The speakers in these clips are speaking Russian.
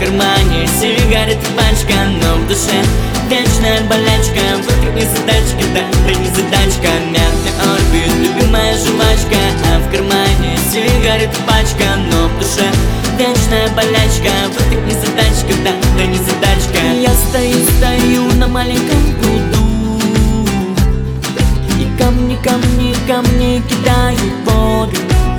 кармане сигарет пачка, но в душе вечная болячка. Вокруг незадачка, да, да незадачка. Мятный орбит, любимая жвачка, а в кармане сигарет пачка, но в душе вечная болячка. Вокруг незадачка, да, да незадачка. Я стою на маленьком пруду, и камни кидаю в воду.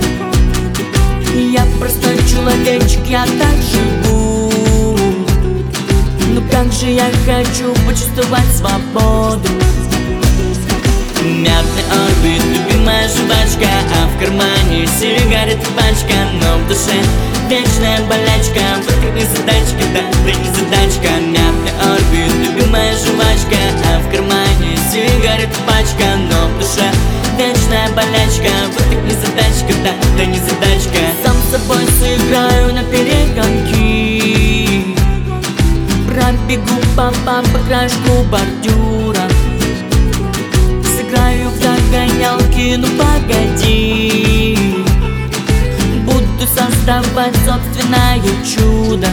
Я простой человечек, я так живу. Ну как же я хочу почувствовать свободу. Мятный орбит, любимая жвачка, а в кармане сигарет пачка, но в душе вечная болячка. Вокруг незадачка, да, да незадачка. Мятный орбит, любимая жвачка, а в кармане сигарет пачка, но в душе вечная болячка. Вокруг незадачка, да, да незадачка. Сам с собой сыграю на перегонки, пробегу по краешку бордюра, сыграю в догонялки, ну погоди. Буду создавать собственное чудо.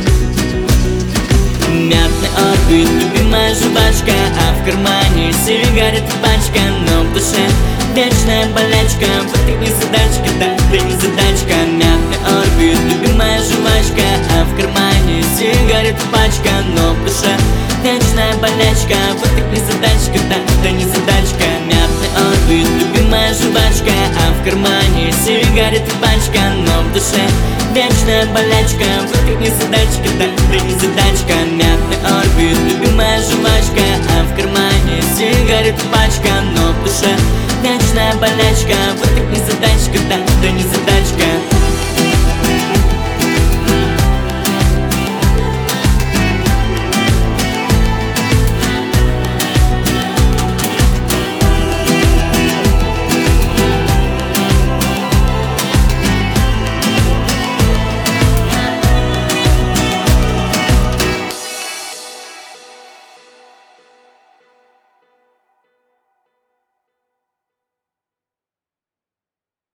Мятный орбит, любимая жвачка, а в кармане сигарет пачка, но в душе вечная болячка. Вокруг незадачка, да, да незадачка. Мятный орбит, любимая жвачка, а в кармане сигарет пачка, но в душе вечная болячка. Вокруг незадачка, да, да незадачка. Мятный орбит, любимая жвачка, а в кармане сигарет пачка, но в душе вечная болячка. Вокруг незадачка, да, да незадачка. Мятный орбит, любимая жвачка, а в кармане сигарет пачка, но в душе вечная болячка.